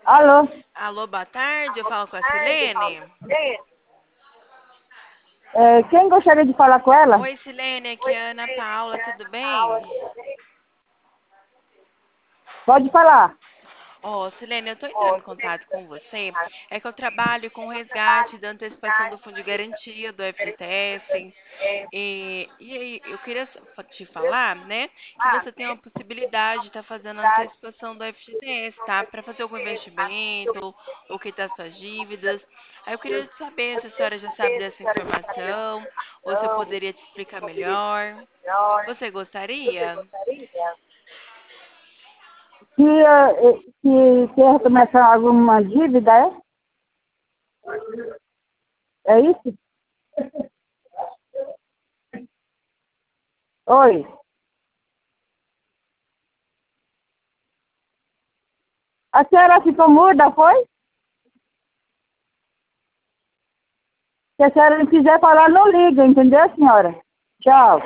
Alô? Alô, boa tarde. Eu falo com a Silene. Quem gostaria de falar com ela? Oi, Silene, aqui é a Ana Paula, tudo bem? Pode falar. Silene, eu estou entrando em contato com você. É que eu trabalho com resgate da antecipação do Fundo de Garantia do FGTS. E aí, eu queria te falar, né, que você tem uma possibilidade de estar fazendo a antecipação do FGTS, tá? Para fazer algum investimento ou quitar suas dívidas. Aí eu queria saber se a senhora já sabe dessa informação ou se eu poderia te explicar melhor. Você gostaria? Que quer começar alguma dívida, é? É isso? Oi. A senhora ficou muda, foi? Se a senhora não quiser falar, não liga, entendeu, senhora? Tchau.